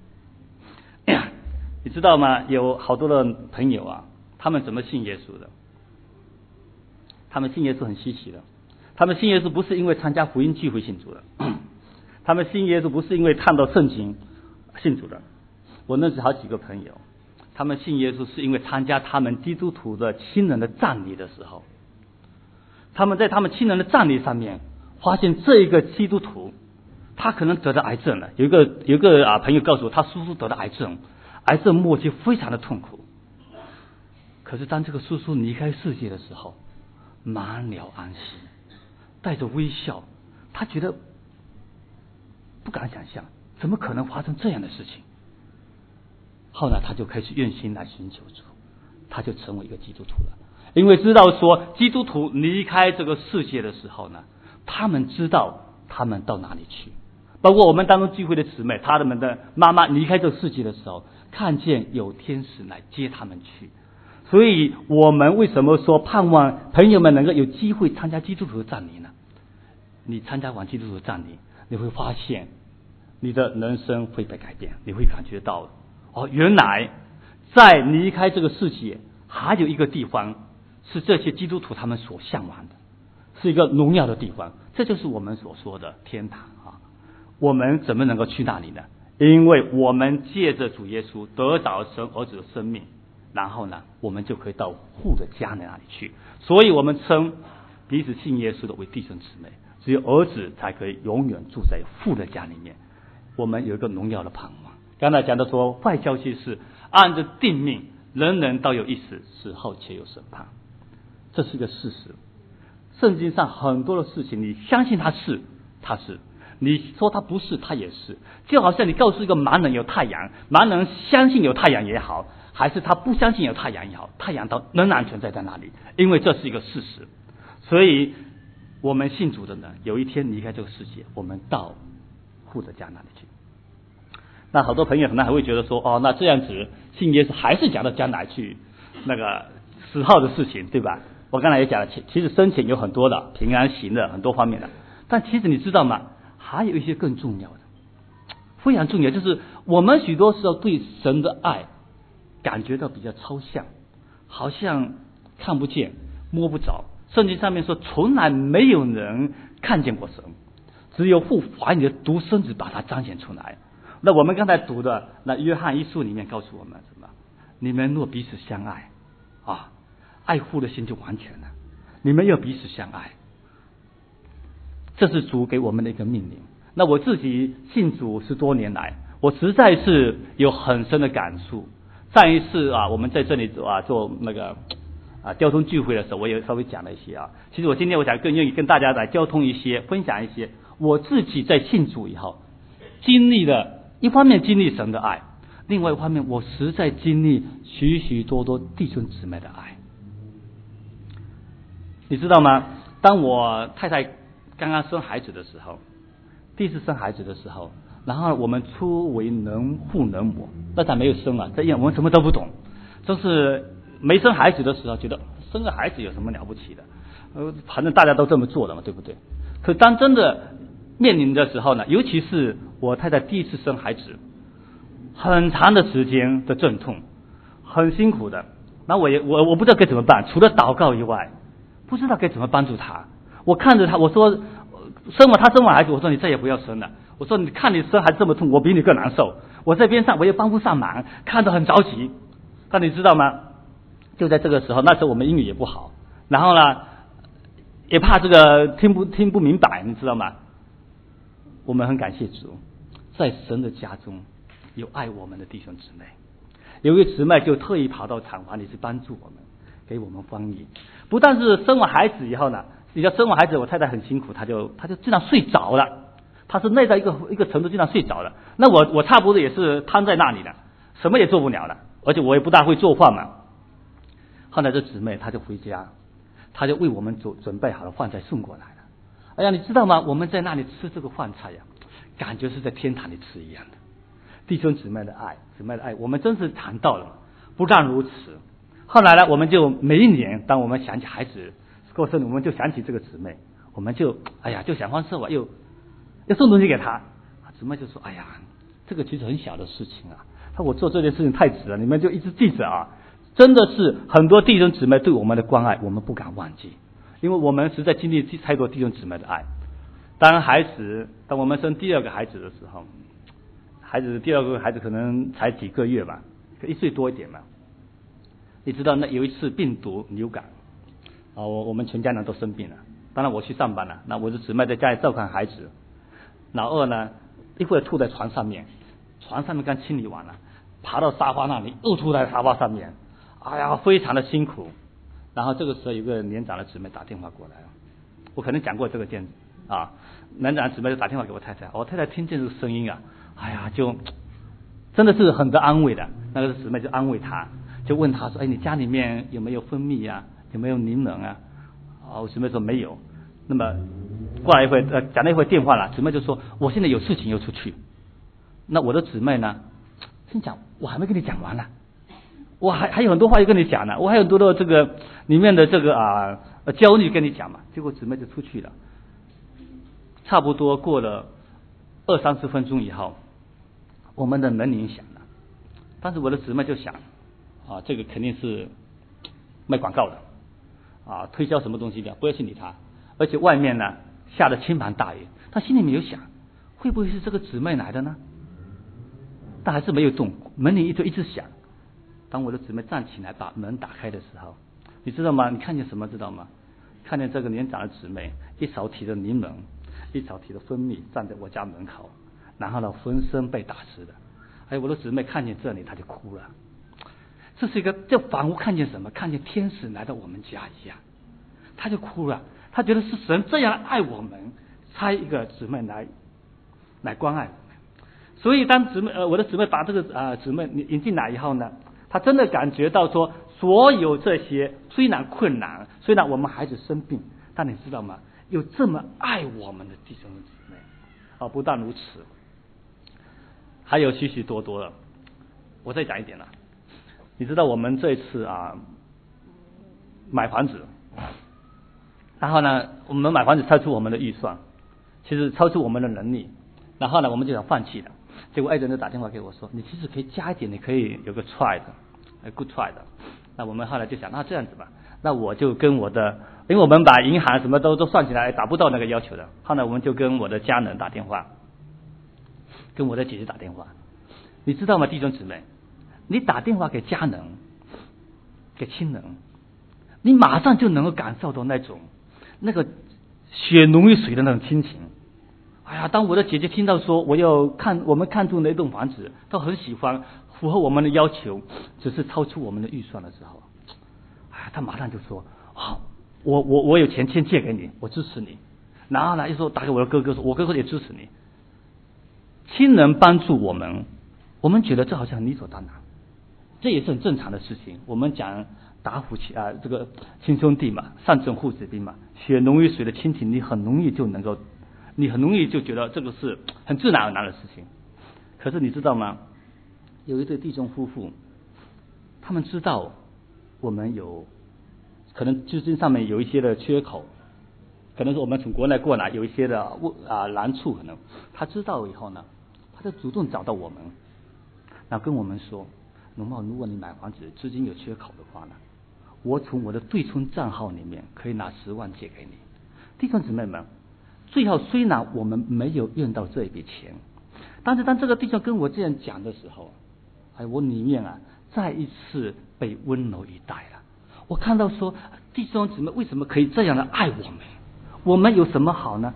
你知道吗？有好多的朋友啊，他们怎么信耶稣的？他们信耶稣很稀奇的，他们信耶稣不是因为参加福音聚会信主的，他们信耶稣不是因为看到圣经信主的。我认识好几个朋友，他们信耶稣是因为参加他们基督徒的亲人的葬礼的时候，他们在他们亲人的葬礼上面发现这一个基督徒他可能得到癌症了。有一个有一个啊朋友告诉我，他叔叔得到癌症，癌症末期非常的痛苦。可是当这个叔叔离开世界的时候，满了安息，带着微笑，他觉得不敢想象，怎么可能发生这样的事情？后来他就开始用心来寻求主，他就成为一个基督徒了。因为知道说基督徒离开这个世界的时候呢，他们知道他们到哪里去。包括我们当中聚会的姊妹，他们的妈妈离开这个世界的时候，看见有天使来接他们去。所以我们为什么说盼望朋友们能够有机会参加基督徒的葬礼呢？你参加完基督徒的葬礼，你会发现你的人生会被改变，你会感觉到哦，原来在离开这个世界还有一个地方是这些基督徒他们所向往的，是一个荣耀的地方，这就是我们所说的天堂啊！我们怎么能够去那里呢？因为我们借着主耶稣得着神儿子的生命，然后呢，我们就可以到父的家那里去。所以我们称彼此信耶稣的为弟兄姊妹，只有儿子才可以永远住在父的家里面。我们有一个荣耀的盼望。刚才讲的说，坏消息是按着定命，人人都有一死，死后且有审判，这是一个事实。圣经上很多的事情，你相信它是，它是；你说它不是，它也是。就好像你告诉一个盲人有太阳，盲人相信有太阳也好，还是他不相信有太阳也好，太阳都仍然存在在那里，因为这是一个事实。所以我们信主的人，有一天离开这个世界，我们到父的家那里去。那好多朋友可能还会觉得说，哦，那这样子信耶稣还是讲到将来去那个死后的事情，对吧？我刚才也讲了，其实生前有很多的平安喜乐很多方面的，但其实你知道吗？还有一些更重要的，非常重要，就是我们许多时候对神的爱感觉到比较抽象，好像看不见摸不着。圣经上面说从来没有人看见过神，只有父怀里的独生子把它彰显出来。那我们刚才读的那约翰一书里面告诉我们什么？你们若彼此相爱啊，爱父的心就完全了。你们要彼此相爱，这是主给我们的一个命令。那我自己信主十多年来，我实在是有很深的感触。上一次啊，我们在这里啊做那个啊交通聚会的时候，我也稍微讲了一些啊。其实我今天我想更愿意跟大家来交通一些，分享一些我自己在信主以后经历的。一方面经历神的爱，另外一方面我实在经历许许多多弟兄姊妹的爱。你知道吗？当我太太刚刚生孩子的时候，第一次生孩子的时候，然后我们初为人父人母，那咱没有生啊，这样我们什么都不懂，就是没生孩子的时候觉得生个孩子有什么了不起的，呃，反正大家都这么做的嘛，对不对？可当真的面临的时候呢，尤其是我太太第一次生孩子，很长的时间的阵痛，很辛苦的。那我也我我不知道该怎么办，除了祷告以外，不知道该怎么帮助她。我看着她，我说生完她生完孩子，我说你再也不要生了。我说你看你生孩子这么痛，我比你更难受。我在边上我也帮不上忙，看得很着急。但你知道吗？就在这个时候，那时候我们英语也不好，然后呢，也怕这个听不听不明白，你知道吗？我们很感谢主，在神的家中， 有爱我们的弟兄姊妹。有一个姊妹就特意跑到厂房里去帮助我们，给我们翻译。不但是生完孩子以后呢，你知道生完孩子，我太太很辛苦，她就她就经常睡着了，她是累到一个一个程度，经常睡着了。那我我差不多也是瘫在那里了，什么也做不了了，而且我也不大会做饭嘛。后来这姊妹她就回家，她就为我们准准备好了饭菜送过来了。哎呀，你知道吗？我们在那里吃这个饭菜呀，感觉是在天堂里吃一样的。弟兄姊妹的爱，姊妹的爱，我们真是尝到了。不但如此，后来呢，我们就每一年，当我们想起孩子过生日，我们就想起这个姊妹，我们就哎呀，就想方设法又要送东西给她。姊妹就说：“哎呀，这个其实很小的事情啊，他我做这件事情太值了，你们就一直记着啊。”真的是很多弟兄姊妹对我们的关爱，我们不敢忘记，因为我们实在经历太多弟兄姊妹的爱。当孩子，当我们生第二个孩子的时候，孩子第二个孩子可能才几个月吧，一岁多一点嘛。你知道那有一次病毒流感啊，我我们全家人都生病了。当然我去上班了，那我的姊妹在家里照看孩子。老二呢，一会儿吐在床上面，床上面刚清理完了，爬到沙发那里又吐在沙发上面。哎呀，非常的辛苦。然后这个时候有个年长的姊妹打电话过来，我可能讲过这个件啊，年长的姊妹就打电话给我太太，我太太听见这个声音啊，哎呀，就真的是很得安慰的。那个姊妹就安慰她，就问她说：“哎，你家里面有没有蜂蜜啊？有没有柠檬啊？”啊，我姊妹说没有。那么过来一会，呃，讲了一会电话了，姊妹就说：“我现在有事情要出去。”那我的姊妹呢，心讲我还没跟你讲完呢。我还还有很多话要跟你讲呢，我还有很多的这个里面的这个啊焦虑跟你讲嘛。结果姊妹就出去了，差不多过了二三十分钟以后，我们的门铃响了。当时我的姊妹就想啊，这个肯定是卖广告的啊，推销什么东西的，不要去理他。而且外面呢下了倾盆大雨，她心里面有想，会不会是这个姊妹来的呢？但还是没有动，门铃一直一直响。当我的姊妹站起来把门打开的时候，你知道吗？你看见什么知道吗？看见这个年长的姊妹一手提着柠檬，一手提着蜂蜜站在我家门口，然后呢浑身被打湿的。哎，我的姊妹看见这里，她就哭了。这是一个，就仿佛看见什么？看见天使来到我们家一样，她就哭了。她觉得是神这样爱我们，差一个姊妹来来关爱我们。所以当姊妹呃我的姊妹把这个啊、呃、姊妹引进来以后呢，他真的感觉到说，所有这些虽然困难，虽然我们孩子生病，但你知道吗？有这么爱我们的弟兄姊妹啊！不但如此，还有许许多多的。我再讲一点了，你知道我们这一次啊买房子，然后呢，我们买房子超出我们的预算，其实超出我们的能力，然后呢，我们就想放弃了。结果爱人就打电话给我说：“你其实可以加一点，你可以有个 try 的 ，good try 的。”那我们后来就想，那这样子吧，那我就跟我的，因为我们把银行什么都都算起来达不到那个要求的，后来我们就跟我的家人打电话，跟我的姐姐打电话。你知道吗，弟兄姊妹，你打电话给家人、给亲人，你马上就能够感受到那种那个血浓于水的那种亲情。哎呀，当我的姐姐听到说我要看我们看中那栋房子，都很喜欢，符合我们的要求，只是超出我们的预算的时候，哎呀，她马上就说啊、哦，我我我有钱先借给你，我支持你。然后呢，又说打给我的哥哥说，我哥哥也支持你。亲人帮助我们，我们觉得这好像很理所当然，这也是很正常的事情。我们讲打虎亲啊，这个亲兄弟嘛，上阵父子兵嘛，血浓于水的亲情，你很容易就能够。你很容易就觉得这个是很自然而然的事情。可是你知道吗？有一对弟兄夫妇，他们知道我们有可能资金上面有一些的缺口，可能是我们从国内过来有一些的啊难处，可能他知道以后呢，他就主动找到我们，然后跟我们说：“龙茂，如果你买房子资金有缺口的话呢，我从我的对冲账号里面可以拿十万借给你。”弟兄姊妹们，最后虽然我们没有用到这一笔钱，但是当这个弟兄跟我这样讲的时候，哎，我里面啊再一次被温柔以待了。我看到说弟兄姊妹为什么可以这样的爱我们？我们有什么好呢？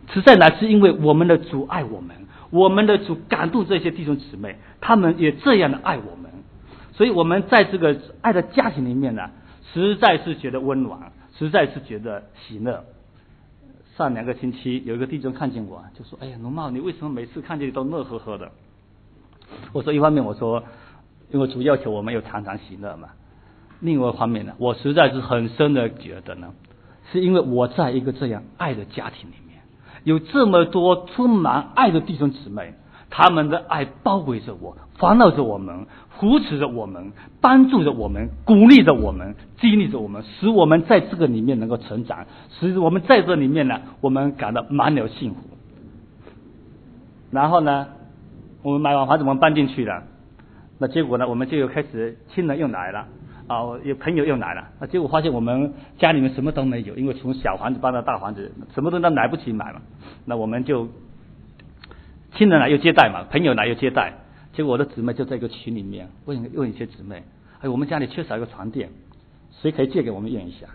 实在乃是因为我们的主爱我们，我们的主感动这些弟兄姊妹，他们也这样的爱我们，所以我们在这个爱的家庭里面呢，实在是觉得温暖，实在是觉得喜乐。上两个星期有一个弟兄看见我，就说：“哎呀，龙茂，你为什么每次看见你都乐呵呵的？”我说：“一方面我说，因为主要求我们有常常喜乐嘛。另外一方面呢，我实在是很深的觉得呢，是因为我在一个这样爱的家庭里面，有这么多充满爱的弟兄姊妹，他们的爱包围着我，环绕着我们，扶持着我们，帮助着我们，鼓励着我们，激励着我们，使我们在这个里面能够成长，使我们在这里面呢，我们感到满有幸福。然后呢，我们买完房子我们搬进去了，那结果呢，我们就又开始亲人又来了啊，有朋友又来了，那结果发现我们家里面什么都没有，因为从小房子搬到大房子，什么都来不及买嘛，那我们就亲人来又接待嘛，朋友来又接待，结果我的姊妹就在一个群里面问问一些姊妹，哎，我们家里缺少一个床垫，谁可以借给我们用一下？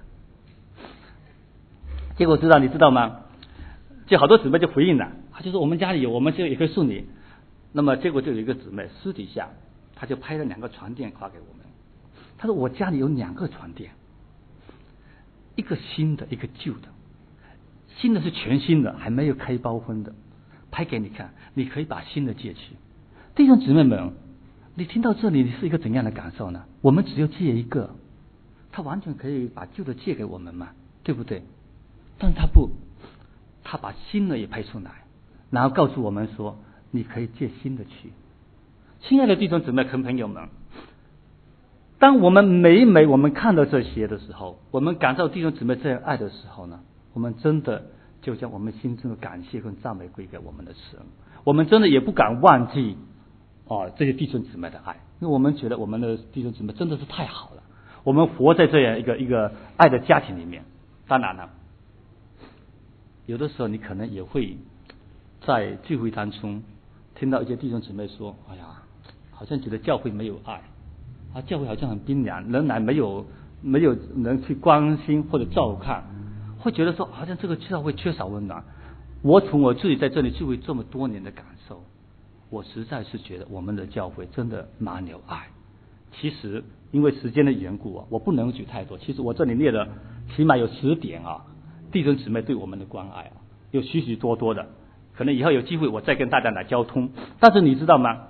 结果知道你知道吗？就好多姊妹就回应了，他就说我们家里有，我们就也可以送你。那么结果就有一个姊妹私底下，他就拍了两个床垫发给我们。他说我家里有两个床垫，一个新的，一个旧的。新的是全新的，还没有开包分的，拍给你看，你可以把新的借去。弟兄姊妹们，你听到这里，你是一个怎样的感受呢？我们只有借一个，他完全可以把旧的借给我们嘛，对不对？但是他不，他把新的也拍出来，然后告诉我们说，你可以借新的去。亲爱的弟兄姊妹和朋友们，当我们每每我们看到这些的时候，我们感受弟兄姊妹这样爱的时候呢，我们真的就将我们心中的感谢跟赞美归给我们的神。我们真的也不敢忘记哦这些弟兄姊妹的爱，因为我们觉得我们的弟兄姊妹真的是太好了，我们活在这样一个一个爱的家庭里面。当然了，有的时候你可能也会在聚会当中听到一些弟兄姊妹说，哎呀，好像觉得教会没有爱啊，教会好像很冰凉，仍然没有没有人去关心或者照看，会觉得说好像这个教会缺少温暖。我从我自己在这里聚会这么多年的感受，我实在是觉得我们的教会真的蛮有爱。其实因为时间的缘故啊，我不能举太多，其实我这里列了起码有十点啊，弟兄姊妹对我们的关爱啊，有许许多多的，可能以后有机会我再跟大家来交通。但是你知道吗？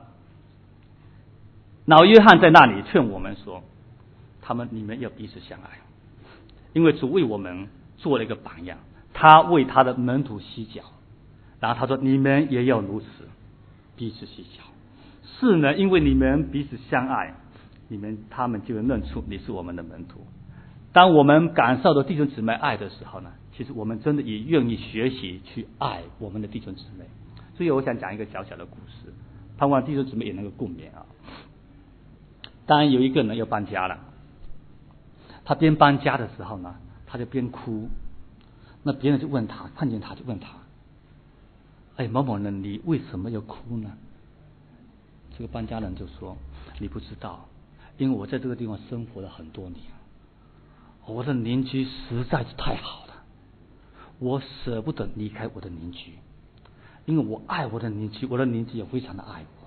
老约翰在那里劝我们说，他们你们要彼此相爱，因为主为我们做了一个榜样，他为他的门徒洗脚，然后他说你们也要如此彼此洗脚。是呢，因为你们彼此相爱，你们他们就能认出你是我们的门徒。当我们感受到弟兄姊妹爱的时候呢，其实我们真的也愿意学习去爱我们的弟兄姊妹。所以我想讲一个小小的故事，盼望弟兄姊妹也能够共勉啊。当然有一个人要搬家了，他边搬家的时候呢，他就边哭。那别人就问他，看见他就问他，哎，某某人，你为什么要哭呢？这个搬家人就说，你不知道，因为我在这个地方生活了很多年，我的邻居实在是太好了，我舍不得离开我的邻居，因为我爱我的邻居，我的邻居也非常的爱我。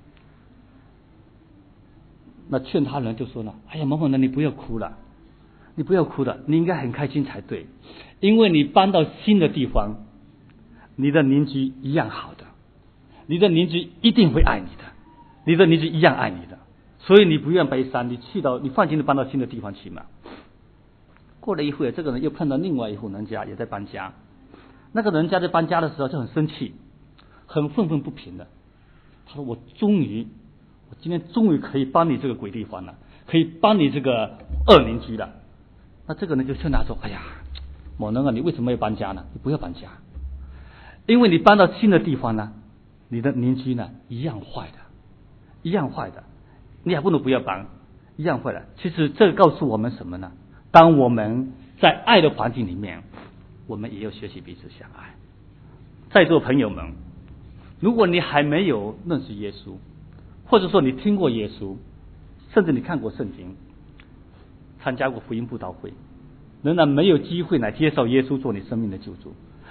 那劝他人就说了，哎呀，某某人，你不要哭了，你不要哭了，你应该很开心才对，因为你搬到新的地方，你的邻居一样好的，你的邻居一定会爱你的，你的邻居一样爱你的，所以你不用悲伤，你去到你放心的搬到新的地方去嘛。过了一会儿，这个人又碰到另外一户人家也在搬家，那个人家在搬家的时候就很生气，很愤愤不平的，他说我终于我今天终于可以帮你这个鬼地方了，可以帮你这个恶邻居了。那这个人就劝他说，哎呀，某人啊，你为什么要搬家呢？你不要搬家，因为你搬到新的地方呢，你的邻居呢一样坏的，一样坏的，你还不能不要搬，一样坏的。其实这告诉我们什么呢？当我们在爱的环境里面，我们也要学习彼此相爱。在座朋友们，如果你还没有认识耶稣，或者说你听过耶稣，甚至你看过圣经，参加过福音布道会，仍然没有机会来接受耶稣做你生命的救主，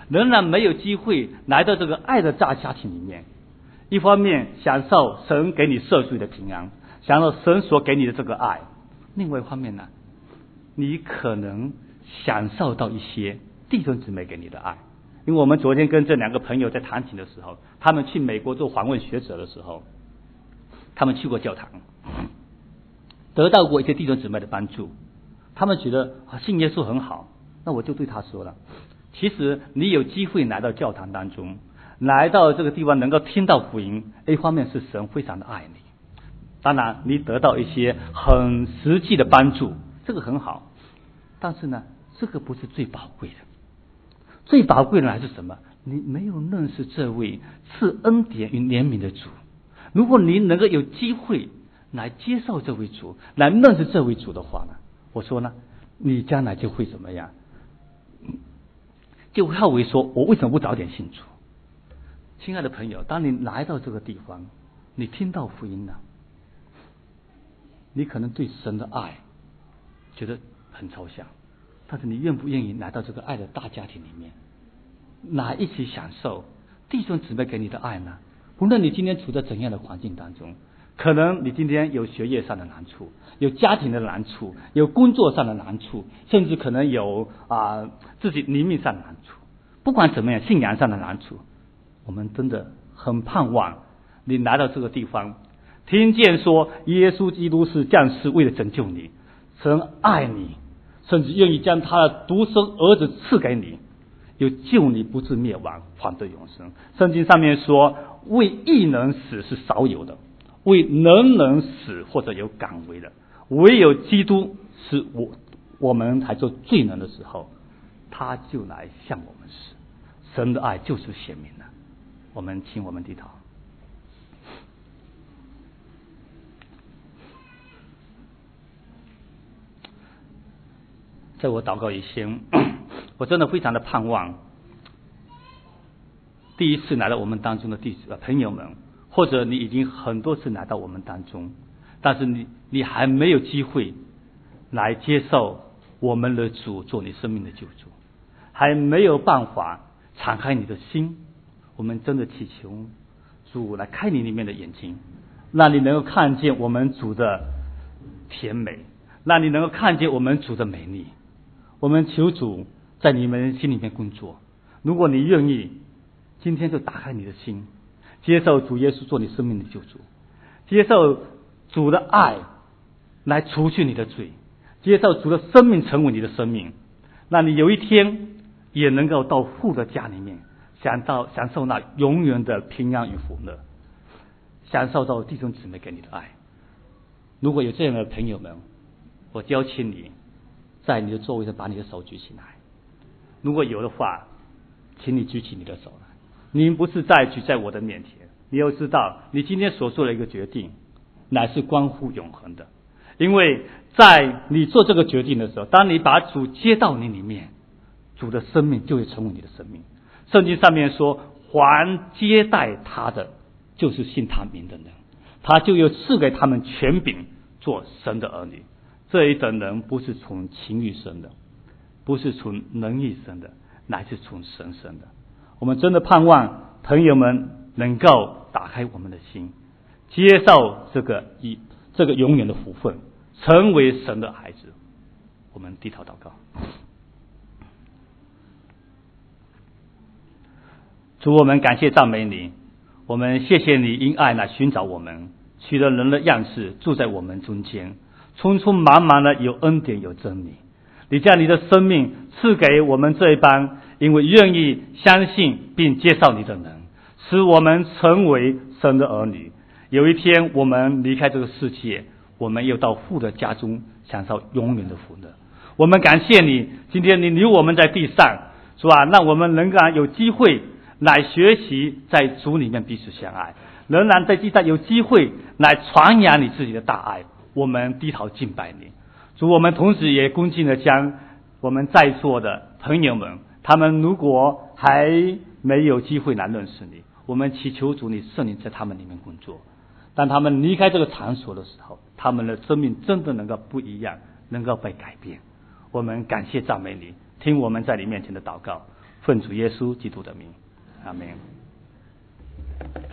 仍然没有机会来到这个爱的大家庭里面。一方面享受神给你赦罪的平安，享受神所给你的这个爱；另外一方面呢，你可能享受到一些弟兄姊妹给你的爱。因为我们昨天跟这两个朋友在谈起的时候，他们去美国做访问学者的时候，他们去过教堂，得到过一些弟兄姊妹的帮助，他们觉得啊信耶稣很好。那我就对他说了，其实你有机会来到教堂当中，来到这个地方能够听到福音，一方面是神非常的爱你，当然你得到一些很实际的帮助，这个很好。但是呢，这个不是最宝贵的，最宝贵的还是什么？你没有认识这位赐恩典与怜悯的主。如果你能够有机会来接受这位主，来认识这位主的话呢，我说呢，你将来就会怎么样？就会为说，我为什么不早点信主？亲爱的朋友，当你来到这个地方，你听到福音了，你可能对神的爱觉得很抽象，但是你愿不愿意来到这个爱的大家庭里面，来一起享受弟兄姊妹给你的爱呢？无论你今天处在怎样的环境当中，可能你今天有学业上的难处，有家庭的难处，有工作上的难处，甚至可能有啊、呃、自己灵命上的难处。不管怎么样，信仰上的难处，我们真的很盼望你来到这个地方，听见说耶稣基督是降世为了拯救你，神爱你，甚至愿意将他的独生儿子赐给你，有救你不至灭亡，反得永生。圣经上面说，为义人死是少有的，为能人死或者有敢为的，唯有基督是我我们还做罪人的时候，他就来向我们死。神的爱就是显明了。我们请我们低头。在我祷告以前，我真的非常的盼望，第一次来到我们当中的弟兄朋友们，或者你已经很多次来到我们当中，但是你你还没有机会来接受我们的主做你生命的救主，还没有办法敞开你的心。我们真的祈求主来开你里面的眼睛，让你能够看见我们主的甜美，让你能够看见我们主的美丽。我们求主在你们心里面工作。如果你愿意，今天就打开你的心，接受主耶稣做你生命的救主，接受主的爱来除去你的罪，接受主的生命成为你的生命，让你有一天也能够到父的家里面，享到享受那永远的平安与福乐，享受到弟兄姊妹给你的爱。如果有这样的朋友们，我邀请你在你的座位上把你的手举起来。如果有的话，请你举起你的手来。你不是在举在我的面前，你要知道你今天所做的一个决定乃是关乎永恒的。因为在你做这个决定的时候，当你把主接到你里面，主的生命就会成为你的生命。圣经上面说，凡接待他的就是信他名的人，他就有赐给他们权柄做神的儿女。这一等人不是从情欲生的，不是从能力生的，乃是从神生的。我们真的盼望朋友们能够打开我们的心，接受这个以这个永远的福分，成为神的孩子。我们低头祷告。主，我们感谢赞美你，我们谢谢你因爱来寻找我们，取了人的样式住在我们中间，匆匆忙忙的有恩典有真理。你将你的生命赐给我们这一班因为愿意相信并接受你的人，使我们成为神的儿女。有一天我们离开这个世界，我们又到父的家中享受永远的福乐。我们感谢你，今天你留我们在地上，是吧？让我们能够有机会来学习在主里面彼此相爱，仍然在地上有机会来传扬你自己的大爱。我们低头敬拜你。主，我们同时也恭敬的将我们在座的朋友们，他们如果还没有机会来认识你，我们祈求主你圣灵在他们里面工作。当他们离开这个场所的时候，他们的生命真的能够不一样，能够被改变。我们感谢赞美你，听我们在你面前的祷告， 奉主耶稣基督的名，阿门。